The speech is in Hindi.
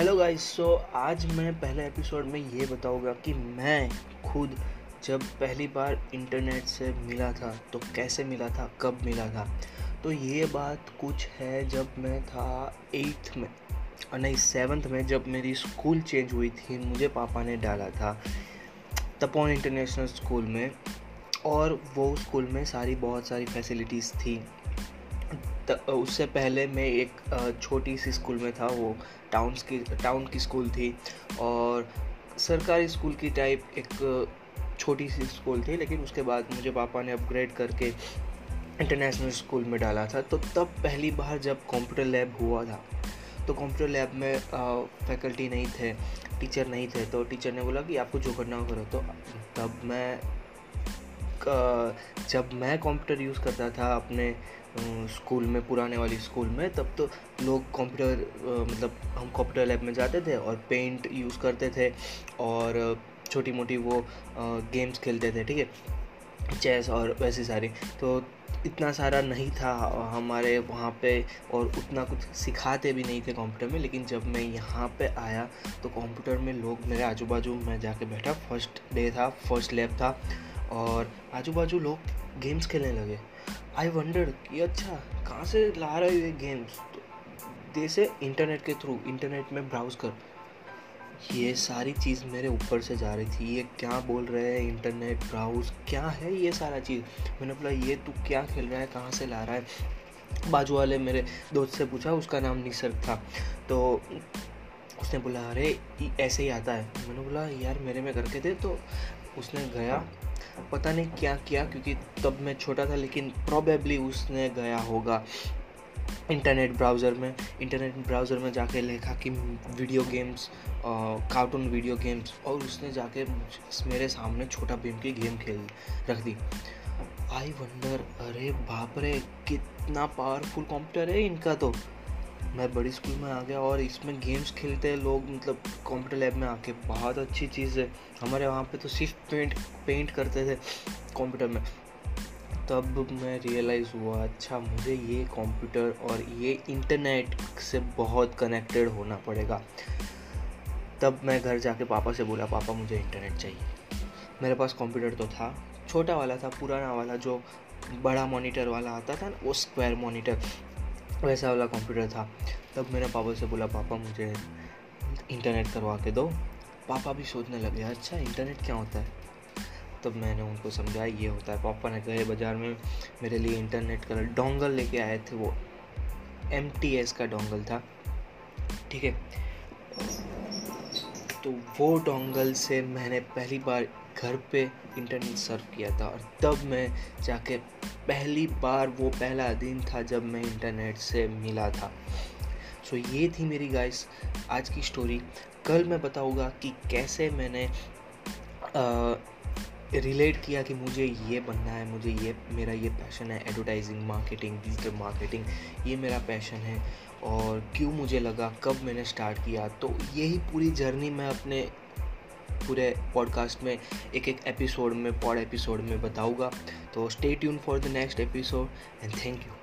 Hello guys. आज मैं पहले एपिसोड में ये बताऊंगा कि मैं खुद जब पहली बार इंटरनेट से मिला था तो कैसे मिला था, कब मिला था। तो ये बात कुछ है जब मैं था 8th में, नहीं 7th में, जब मेरी स्कूल चेंज हुई थी। मुझे पापा ने डाला था तपोवन इंटरनेशनल स्कूल में, और वो स्कूल में बहुत सारी फैसिलिटीज़ थी। उससे पहले मैं एक छोटी सी स्कूल में था। वो टाउन की स्कूल थी और सरकारी स्कूल की टाइप एक छोटी सी स्कूल थी। लेकिन उसके बाद मुझे पापा ने अपग्रेड करके इंटरनेशनल स्कूल में डाला था। तो तब पहली बार जब कंप्यूटर लैब हुआ था, तो कंप्यूटर लैब में फैकल्टी नहीं थे, टीचर नहीं थे। तो टीचर ने बोला कि आपको जो करना हो करो। तो तब जब मैं कंप्यूटर यूज़ करता था अपने स्कूल में, पुराने वाली स्कूल में, तब तो लोग हम कंप्यूटर लैब में जाते थे और पेंट यूज़ करते थे और छोटी मोटी वो गेम्स खेलते थे, ठीक है, चेस और वैसी सारी। तो इतना सारा नहीं था हमारे वहाँ पे, और उतना कुछ सिखाते भी नहीं थे कंप्यूटर में। लेकिन जब मैं यहाँ पे आया तो कंप्यूटर में लोग मेरे आजू बाजू, मैं जाके बैठा, फर्स्ट डे था, फर्स्ट लैब था, और आजू बाजू लोग गेम्स खेलने लगे। आई वंडर कि अच्छा कहाँ से ला रहे हो ये गेम्स। तो जैसे इंटरनेट के थ्रू, इंटरनेट में ब्राउज कर, ये सारी चीज़ मेरे ऊपर से जा रही थी। ये क्या बोल रहे हैं, इंटरनेट ब्राउज क्या है ये सारा चीज़। मैंने बोला ये तू क्या खेल रहा है, कहाँ से ला रहा है। बाजू वाले मेरे दोस्त से पूछा, उसका नाम निसर्ग था। तो उसने बोला अरे ऐसे ही आता है। मैंने बोला यार मेरे में करके दे। तो उसने गया, पता नहीं क्या किया, क्योंकि तब मैं छोटा था, लेकिन प्रोबेबली उसने गया होगा इंटरनेट ब्राउज़र में जाके लिखा कि video games, cartoon video games, और उसने जाके मेरे सामने छोटा भीम की गेम रख दी। आई वंडर, अरे बाप रे कितना पावरफुल कंप्यूटर है इनका। तो मैं बड़ी स्कूल में आ गया और इसमें गेम्स खेलते हैं लोग, मतलब कंप्यूटर लैब में आके। बहुत अच्छी चीज़ है। हमारे वहाँ पे तो सिर्फ पेंट करते थे कंप्यूटर में। तब मैं रियलाइज़ हुआ, अच्छा मुझे ये कंप्यूटर और ये इंटरनेट से बहुत कनेक्टेड होना पड़ेगा। तब मैं घर जाके पापा से बोला, पापा मुझे इंटरनेट चाहिए। मेरे पास कंप्यूटर तो था, छोटा वाला था, पुराना वाला, जो बड़ा मॉनिटर वाला आता था ना, वो स्क्वायर मॉनिटर, वैसा वाला कंप्यूटर था। तब मैंने पापा से बोला, पापा मुझे इंटरनेट करवा के दो। पापा भी सोचने लगे, अच्छा इंटरनेट क्या होता है। तब मैंने उनको समझाया ये होता है। पापा ने गए बाज़ार में, मेरे लिए इंटरनेट का डोंगल लेके आए थे। वो MTS का डोंगल था, ठीक है। तो वो डोंगल से मैंने पहली बार घर पे इंटरनेट सर्फ किया था, और तब मैं जाके पहली बार, वो पहला दिन था जब मैं इंटरनेट से मिला था। सो ये थी मेरी गाइस आज की स्टोरी। कल मैं बताऊंगा कि कैसे मैंने रिलेट किया कि मुझे ये बनना है, मेरा ये पैशन है, एडवर्टाइजिंग, मार्केटिंग, डिजिटल मार्केटिंग, ये मेरा पैशन है, और क्यों मुझे लगा, कब मैंने स्टार्ट किया। तो यही पूरी जर्नी मैं अपने पूरे पॉडकास्ट में एक एपिसोड में बताऊंगा। तो stay tune for the next episode and thank you.